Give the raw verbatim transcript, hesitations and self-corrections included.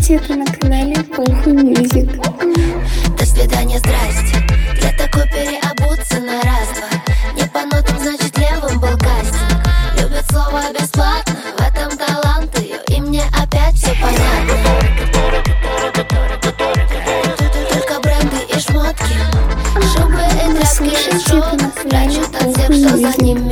Слушайте это на канале Похуй Мьюзик. До свидания, здрасте. Для такой переобуться на раз-два. Не по нотам, значит левым был кастинг. Любит слово бесплатно, в этом талант ее, и мне опять все понятно. Только бренды и шмотки, шубы и тряпки из желтых, прячут от всех, что за ними